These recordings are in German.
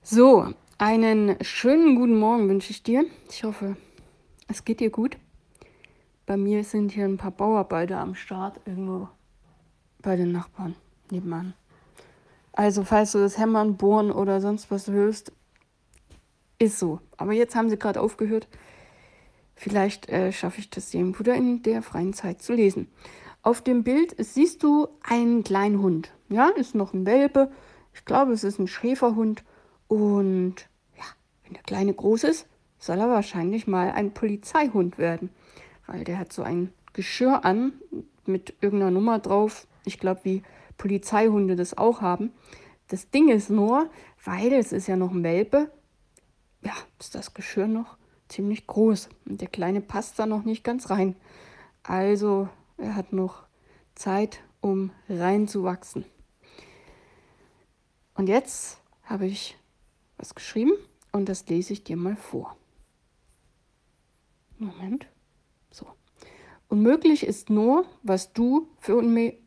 So, einen schönen guten Morgen wünsche ich dir. Ich hoffe, es geht dir gut. Bei mir sind hier ein paar Bauarbeiter am Start, irgendwo bei den Nachbarn nebenan. Also falls du das Hämmern, Bohren oder sonst was hörst, ist so. Aber jetzt haben sie gerade aufgehört. Vielleicht schaffe ich das irgendwo in der freien Zeit zu lesen. Auf dem Bild siehst du einen kleinen Hund. Ja, ist noch ein Welpe. Ich glaube, es ist ein Schäferhund. Und ja, wenn der Kleine groß ist, soll er wahrscheinlich mal ein Polizeihund werden. Weil der hat so ein Geschirr an mit irgendeiner Nummer drauf. Ich glaube, wie Polizeihunde das auch haben. Das Ding ist nur, weil es ist ja noch ein Welpe, ja, ist das Geschirr noch ziemlich groß. Und der Kleine passt da noch nicht ganz rein. Also er hat noch Zeit, um reinzuwachsen. Und jetzt habe ich was geschrieben und das lese ich dir mal vor. Moment. So. Unmöglich ist nur, was du für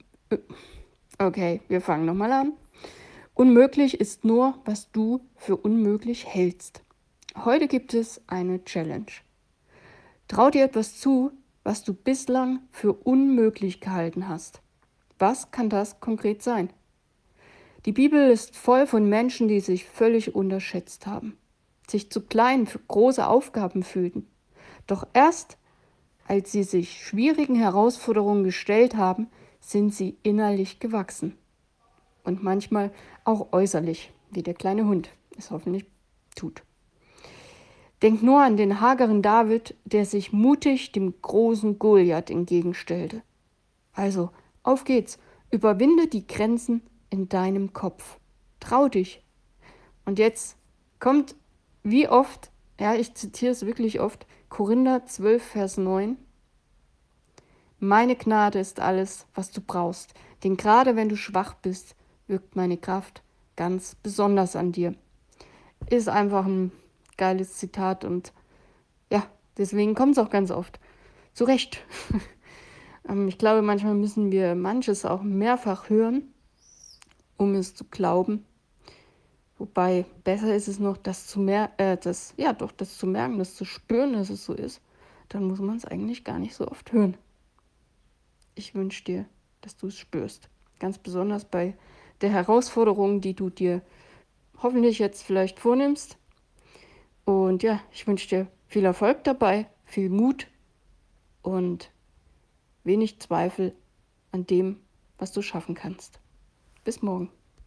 Okay, wir fangen nochmal an. Unmöglich ist nur, was du für unmöglich hältst. Heute gibt es eine Challenge. Trau dir etwas zu, was du bislang für unmöglich gehalten hast. Was kann das konkret sein? Die Bibel ist voll von Menschen, die sich völlig unterschätzt haben, sich zu klein für große Aufgaben fühlten. Doch erst, als sie sich schwierigen Herausforderungen gestellt haben, sind sie innerlich gewachsen. Und manchmal auch äußerlich, wie der kleine Hund es hoffentlich tut. Denk nur an den hageren David, der sich mutig dem großen Goliath entgegenstellte. Also, auf geht's, überwinde die Grenzen in deinem Kopf. Trau dich. Und jetzt kommt, wie oft, ja, ich zitiere es wirklich oft, Korinther 12, Vers 9. Meine Gnade ist alles, was du brauchst, denn gerade wenn du schwach bist, wirkt meine Kraft ganz besonders an dir. Ist einfach ein geiles Zitat und ja, deswegen kommt es auch ganz oft. Zu Recht. Ich glaube, manchmal müssen wir manches auch mehrfach hören, um es zu glauben. Wobei besser ist es noch, das zu merken, das zu spüren, dass es so ist. Dann muss man es eigentlich gar nicht so oft hören. Ich wünsche dir, dass du es spürst. Ganz besonders bei der Herausforderung, die du dir hoffentlich jetzt vielleicht vornimmst. Und ja, ich wünsche dir viel Erfolg dabei, viel Mut und wenig Zweifel an dem, was du schaffen kannst. Bis morgen.